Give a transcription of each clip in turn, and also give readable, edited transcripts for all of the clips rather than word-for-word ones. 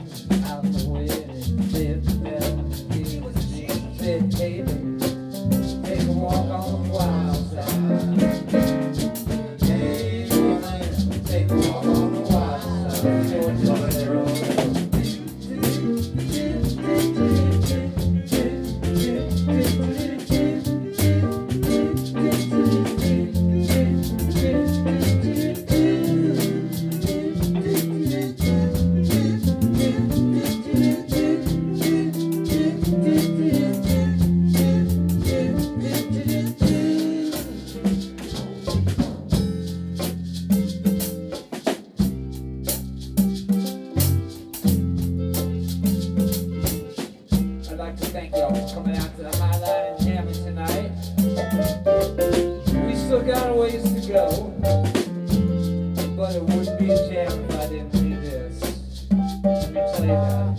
out the way and live better. He said, hey, take a walk on the wild side. Hey, man, take a walk on the wild side. Georgia Road. I'd like to thank y'all for coming out to the Highlight and jamming tonight. We still got a ways to go, but it wouldn't be a jam if I didn't do this. Let me tell you that.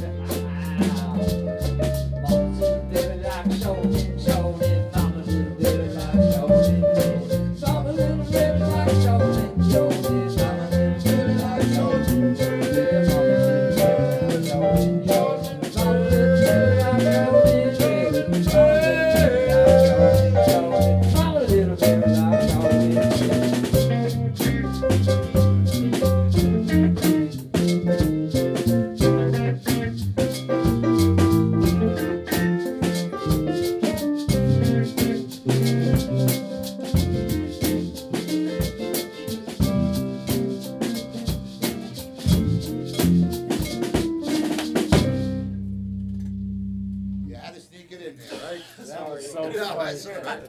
Mama's little baby like Jolene, Jolene. Mama's little baby like Jolene. Mama's little baby like Jolene, Jolene. Mama's little baby like Jolene, Jolene. Mama's little baby like Jolene, Jolene. You had to sneak it in there, right? That was so Yeah, funny. that's all right.